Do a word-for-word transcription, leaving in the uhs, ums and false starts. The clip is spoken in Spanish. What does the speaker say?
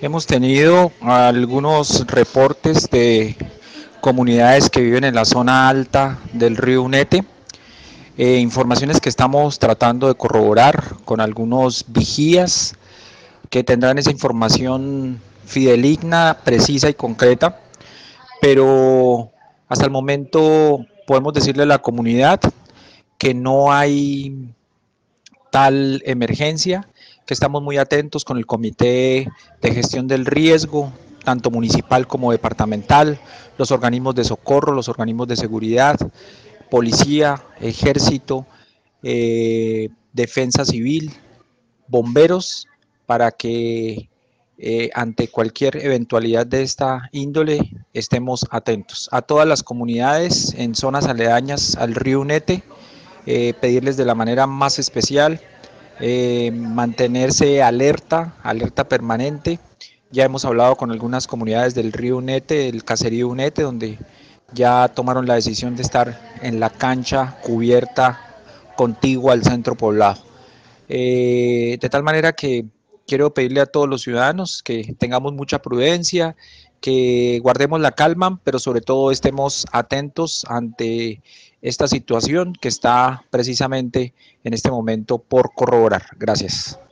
Hemos tenido algunos reportes de comunidades que viven en la zona alta del río Unete, eh, informaciones que estamos tratando de corroborar con algunos vigías que tendrán esa información fidedigna, precisa y concreta, pero hasta el momento podemos decirle a la comunidad que no hay tal emergencia, que estamos muy atentos con el Comité de Gestión del Riesgo, tanto municipal como departamental, los organismos de socorro, los organismos de seguridad, policía, ejército, eh, defensa civil, bomberos, para que eh, ante cualquier eventualidad de esta índole estemos atentos. A todas las comunidades en zonas aledañas al río Unete, eh, pedirles de la manera más especial eh, mantenerse alerta, alerta permanente. Ya hemos hablado con algunas comunidades del río Unete, del caserío Unete, donde ya tomaron la decisión de estar en la cancha cubierta contigua al centro poblado. Eh, de tal manera que quiero pedirle a todos los ciudadanos que tengamos mucha prudencia, que guardemos la calma, pero sobre todo estemos atentos ante esta situación que está precisamente en este momento por corroborar. Gracias.